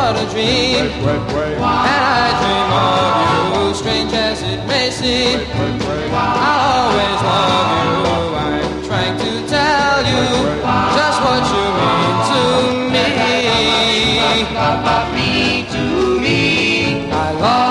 but a dream. And I dream of you, strange as it may seem. I'll always love you. I'm trying to tell you just what you mean to me. Me to me. I love